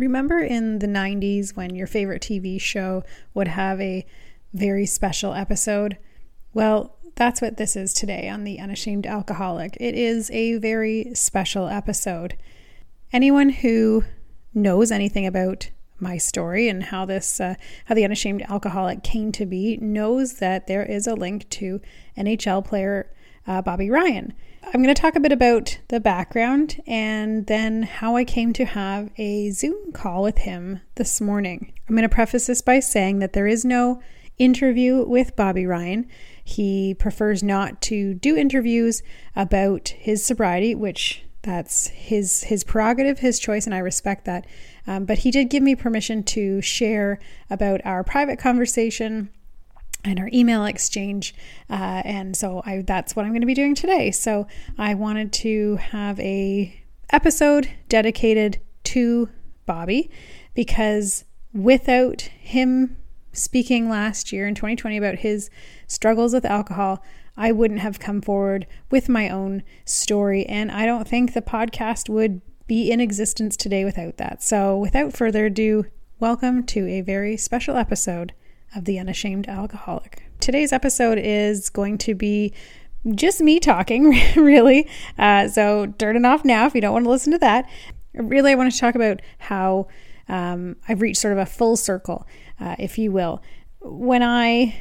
Remember in the 90s when your favorite TV show would have a very special episode? Well, that's what this is today on The Unashamed Alcoholic. It is a very special episode. Anyone who knows anything about my story and how The Unashamed Alcoholic came to be knows that there is a link to NHL player Bobby Ryan. I'm going to talk a bit about the background and then how I came to have a Zoom call with him this morning. I'm going to preface this by saying that there is no interview with Bobby Ryan. He prefers not to do interviews about his sobriety, which that's his prerogative, his choice, and I respect that. But he did give me permission to share about our private conversation and our email exchange. And so that's what I'm going to be doing today. So I wanted to have a episode dedicated to Bobby because without him speaking last year in 2020 about his struggles with alcohol, I wouldn't have come forward with my own story. And I don't think the podcast would be in existence today without that. So without further ado, welcome to a very special episode of The Unashamed Alcoholic. Today's episode is going to be just me talking, really. So turn it off now if you don't want to listen to that. Really, I want to talk about how I've reached sort of a full circle, if you will. When I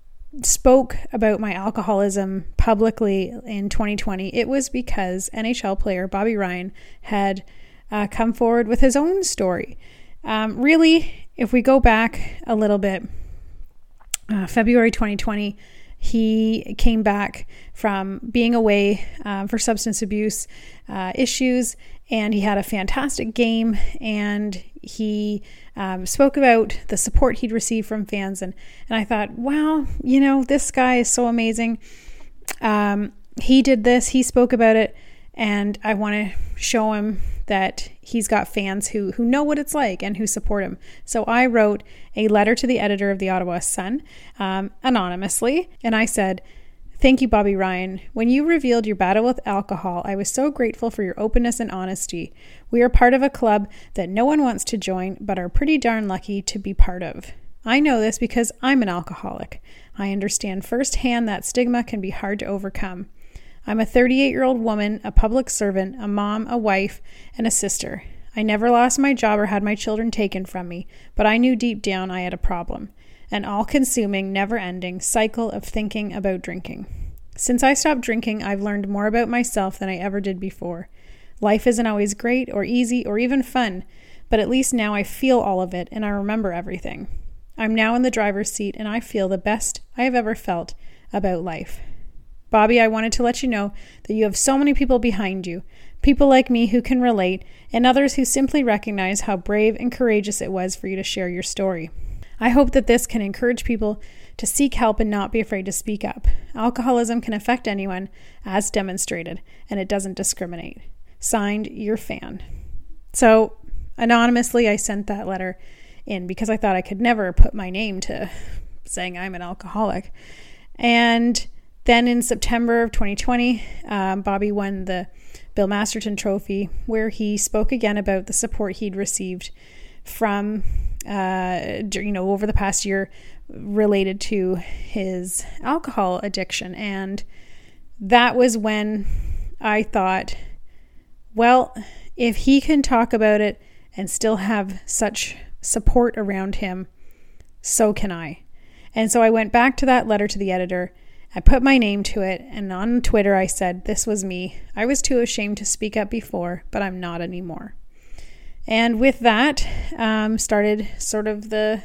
spoke about my alcoholism publicly in 2020, it was because NHL player Bobby Ryan had come forward with his own story. Really, if we go back a little bit, February 2020, he came back from being away for substance abuse issues, and he had a fantastic game, and he spoke about the support he'd received from fans, and I thought, wow, this guy is so amazing. He did this, he spoke about it, and I want to show him that he's got fans who know what it's like and who support him. So I wrote a letter to the editor of the Ottawa Sun, anonymously, and I said, "Thank you, Bobby Ryan. When you revealed your battle with alcohol, I was so grateful for your openness and honesty. We are part of a club that no one wants to join, but are pretty darn lucky to be part of. I know this because I'm an alcoholic. I understand firsthand that stigma can be hard to overcome. I'm a 38-year-old woman, a public servant, a mom, a wife, and a sister. I never lost my job or had my children taken from me, but I knew deep down I had a problem. An all-consuming, never-ending cycle of thinking about drinking. Since I stopped drinking, I've learned more about myself than I ever did before. Life isn't always great or easy or even fun, but at least now I feel all of it and I remember everything. I'm now in the driver's seat and I feel the best I have ever felt about life. Bobby, I wanted to let you know that you have so many people behind you, people like me who can relate, and others who simply recognize how brave and courageous it was for you to share your story. I hope that this can encourage people to seek help and not be afraid to speak up. Alcoholism can affect anyone, as demonstrated, and it doesn't discriminate. Signed, your fan." So, anonymously, I sent that letter in because I thought I could never put my name to saying I'm an alcoholic. And then in September of 2020, Bobby won the Bill Masterton Trophy, where he spoke again about the support he'd received from, over the past year related to his alcohol addiction. And that was when I thought, well, if he can talk about it and still have such support around him, so can I. And so I went back to that letter to the editor. I put my name to it, and on Twitter I said, this was me. I was too ashamed to speak up before, but I'm not anymore. And with that, started sort of the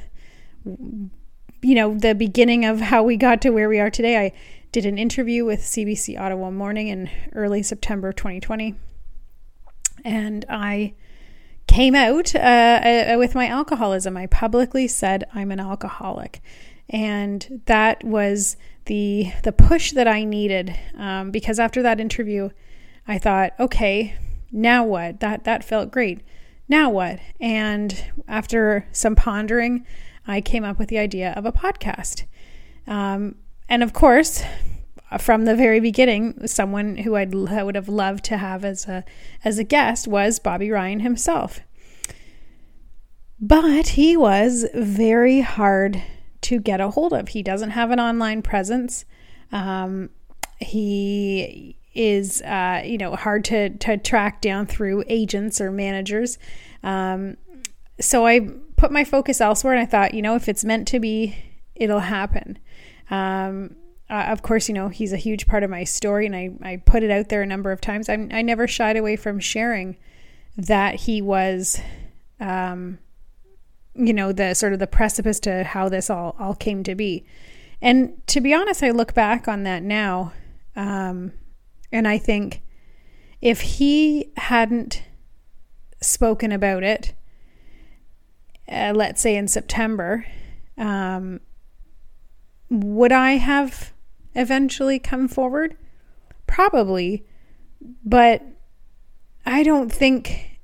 beginning of how we got to where we are today. I did an interview with CBC Ottawa Morning in early September 2020, and I came out with my alcoholism. I publicly said I'm an alcoholic. And that was the push that I needed, because after that interview, I thought, okay, now what? That felt great. Now what? And after some pondering, I came up with the idea of a podcast. And of course, from the very beginning, someone who I would have loved to have as a guest was Bobby Ryan himself. But he was very hard to get a hold of. He doesn't have an online presence. He is, hard to track down through agents or managers. So I put my focus elsewhere, and I thought, if it's meant to be, it'll happen. Of course, he's a huge part of my story, and I put it out there a number of times. I never shied away from sharing that he was, the sort of the precipice to how this all came to be. And to be honest, I look back on that now, and I think if he hadn't spoken about it, let's say in September, would I have eventually come forward? Probably, but I don't think,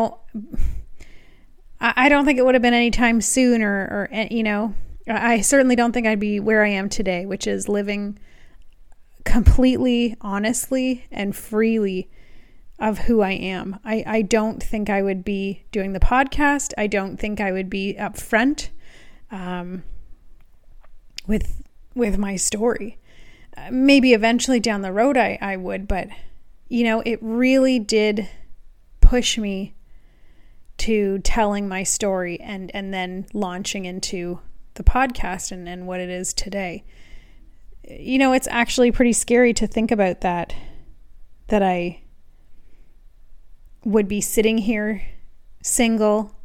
I don't think it would have been anytime soon or I certainly don't think I'd be where I am today, which is living completely, honestly, and freely of who I am. I don't think I would be doing the podcast. I don't think I would be upfront with my story. Maybe eventually down the road I would, but it really did push me to telling my story and then launching into the podcast and what it is today. It's actually pretty scary to think about that I would be sitting here single,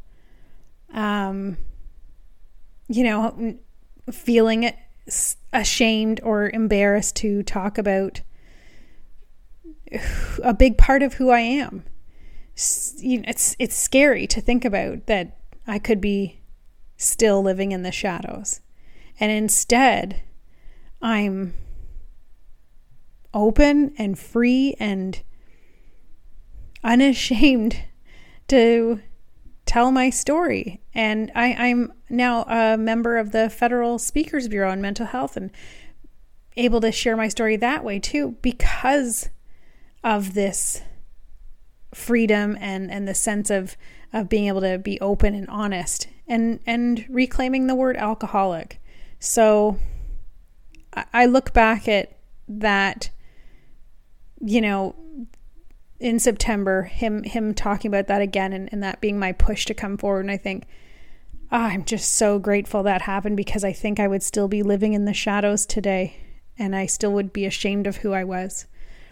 feeling ashamed or embarrassed to talk about a big part of who I am. It's scary to think about that I could be still living in the shadows. And instead, I'm open and free and unashamed to tell my story. And I'm now a member of the Federal Speakers Bureau on mental health and able to share my story that way too, because of this freedom and the sense of being able to be open and honest and reclaiming the word alcoholic. So I look back at that, in September, him talking about that again and that being my push to come forward. And I think, I'm just so grateful that happened, because I think I would still be living in the shadows today and I still would be ashamed of who I was.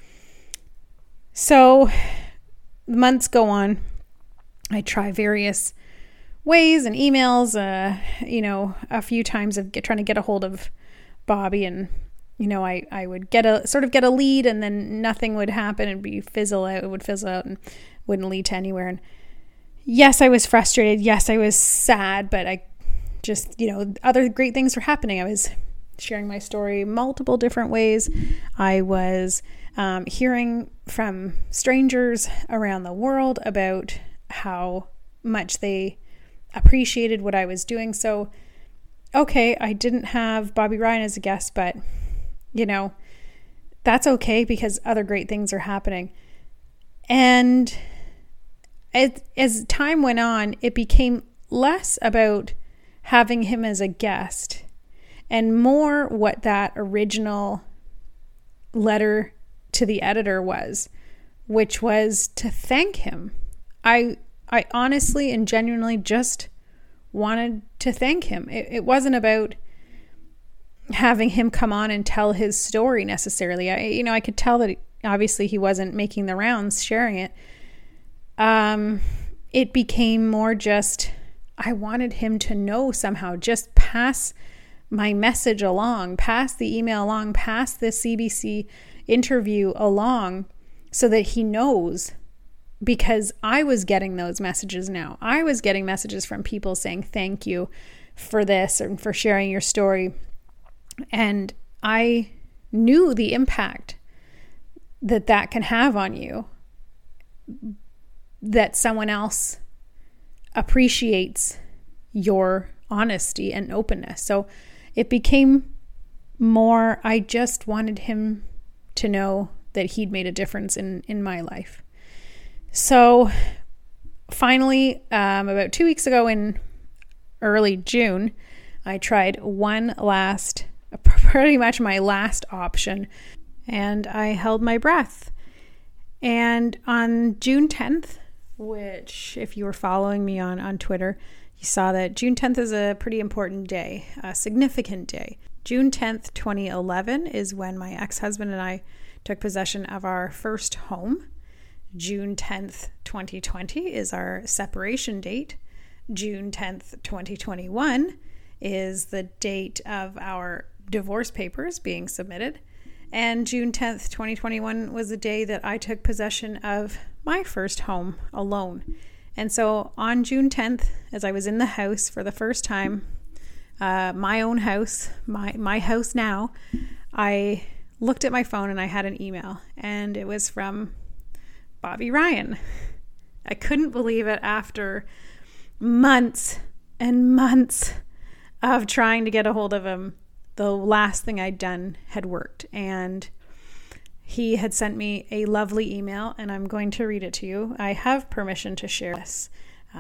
So months go on. I try various ways and emails, a few times of trying to get a hold of Bobby, and I would get a lead, and then nothing would happen. It would fizzle out and wouldn't lead to anywhere. And yes, I was frustrated. Yes, I was sad, but I just, other great things were happening. I was sharing my story multiple different ways. I was hearing from strangers around the world about how much they appreciated what I was doing. So, okay, I didn't have Bobby Ryan as a guest, but that's okay, because other great things are happening. And as time went on, it became less about having him as a guest and more what that original letter to the editor was, which was to thank him. I honestly and genuinely just wanted to thank him. It wasn't about having him come on and tell his story necessarily. I could tell that obviously he wasn't making the rounds sharing it. It became more just, I wanted him to know somehow, just pass my message along, pass the email along, pass the CBC interview along, so that he knows, because I was getting those messages now. I was getting messages from people saying, thank you for this and for sharing your story. And I knew the impact that can have on you, that someone else appreciates your honesty and openness. So it became more, I just wanted him to know that he'd made a difference in my life. So finally, about 2 weeks ago in early June, I tried pretty much my last option, and I held my breath. And on June 10th, which if you were following me on Twitter, you saw that June 10th is a pretty important day, a significant day. June 10th, 2011 is when my ex-husband and I took possession of our first home. June 10th, 2020 is our separation date. June 10th, 2021 is the date of our divorce papers being submitted. And June 10th, 2021 was the day that I took possession of my first home alone. And so on June 10th, as I was in the house for the first time, my own house, my house now, I looked at my phone and I had an email, and it was from Bobby Ryan. I couldn't believe it after months and months of trying to get a hold of him. The last thing I'd done had worked, and he had sent me a lovely email, and I'm going to read it to you. I have permission to share this,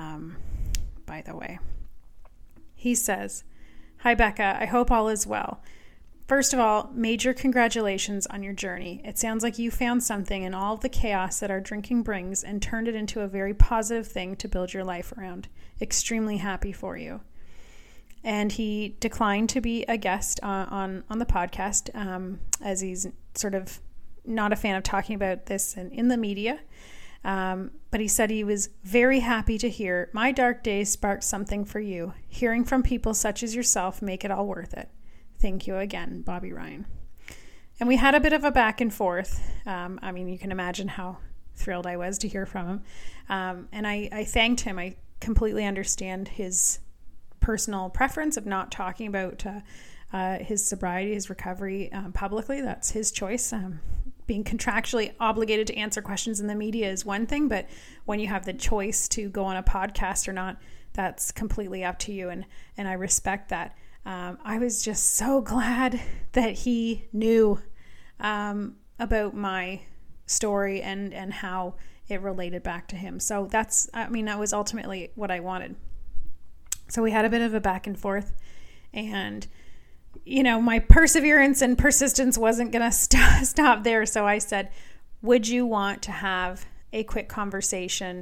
by the way. He says, "Hi, Becca. I hope all is well. First of all, major congratulations on your journey. It sounds like you found something in all of the chaos that our drinking brings and turned it into a very positive thing to build your life around. Extremely happy for you." And he declined to be a guest on the podcast, as he's sort of not a fan of talking about this in the media. But he said he was very happy to hear, "My dark days sparked something for you. Hearing from people such as yourself make it all worth it. Thank you again, Bobby Ryan." And we had a bit of a back and forth. I mean, you can imagine how thrilled I was to hear from him. And I thanked him. I completely understand his personal preference of not talking about his sobriety, his recovery publicly. That's his choice. Being contractually obligated to answer questions in the media is one thing, but when you have the choice to go on a podcast or not, that's completely up to you, and I respect that. I was just so glad that he knew about my story and how it related back to him. So that was ultimately what I wanted. So we had a bit of a back and forth, and my perseverance and persistence wasn't going to stop there. So I said, "Would you want to have a quick conversation,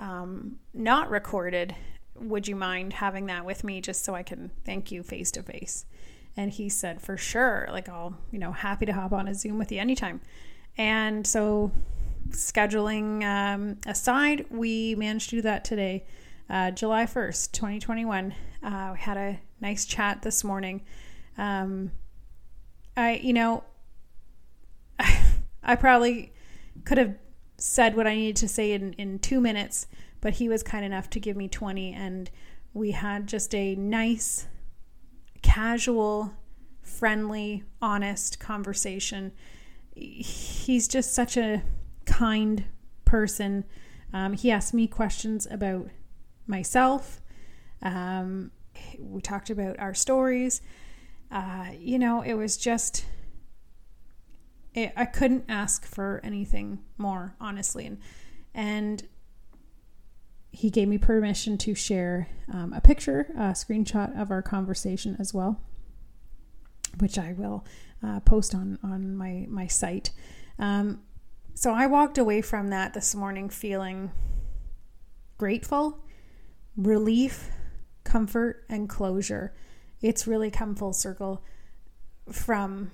not recorded? Would you mind having that with me just so I can thank you face to face?" And he said, "For sure. Like, I'll, happy to hop on a Zoom with you anytime." And so scheduling aside, we managed to do that today. July 1st, 2021. We had a nice chat this morning. I probably could have said what I needed to say in 2 minutes, but he was kind enough to give me 20, and we had just a nice, casual, friendly, honest conversation. He's just such a kind person. He asked me questions about myself. We talked about our stories. It was just, I couldn't ask for anything more, honestly. And he gave me permission to share a picture, a screenshot of our conversation as well, which I will post on my site. So I walked away from that this morning feeling grateful, relief, comfort, and closure. It's really come full circle from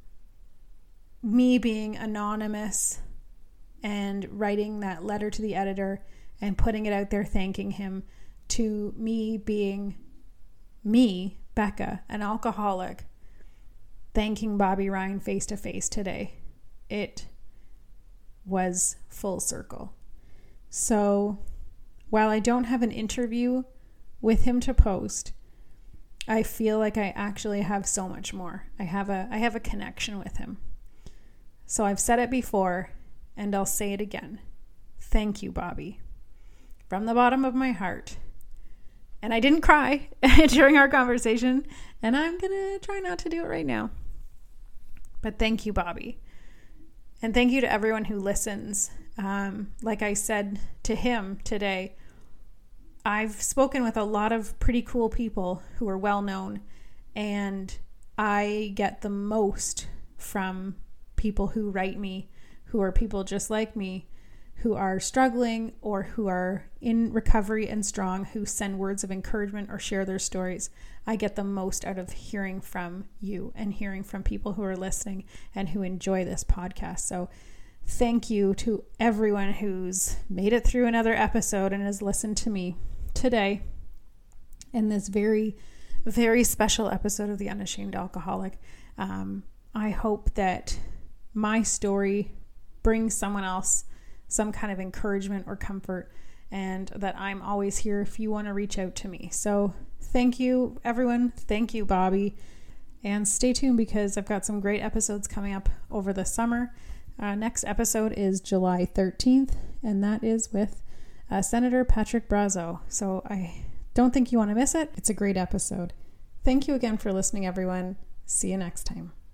me being anonymous and writing that letter to the editor and putting it out there thanking him, to me being me, Becca, an alcoholic, thanking Bobby Ryan face to face today. It was full circle. So while I don't have an interview with him to post, I feel like I actually have so much more. I have a connection with him. So I've said it before, and I'll say it again. Thank you, Bobby, from the bottom of my heart. And I didn't cry during our conversation, and I'm going to try not to do it right now. But thank you, Bobby. And thank you to everyone who listens. Like I said to him today, I've spoken with a lot of pretty cool people who are well known, and I get the most from people who write me, who are people just like me, who are struggling or who are in recovery and strong, who send words of encouragement or share their stories. I get the most out of hearing from you and hearing from people who are listening and who enjoy this podcast. So thank you to everyone who's made it through another episode and has listened to me today in this very, very special episode of The Unashamed Alcoholic. I hope that my story brings someone else some kind of encouragement or comfort, and that I'm always here if you want to reach out to me. So thank you, everyone. Thank you, Bobby. And stay tuned because I've got some great episodes coming up over the summer. Next episode is July 13th, and that is with Senator Patrick Brazo. So I don't think you want to miss it. It's a great episode. Thank you again for listening, everyone. See you next time.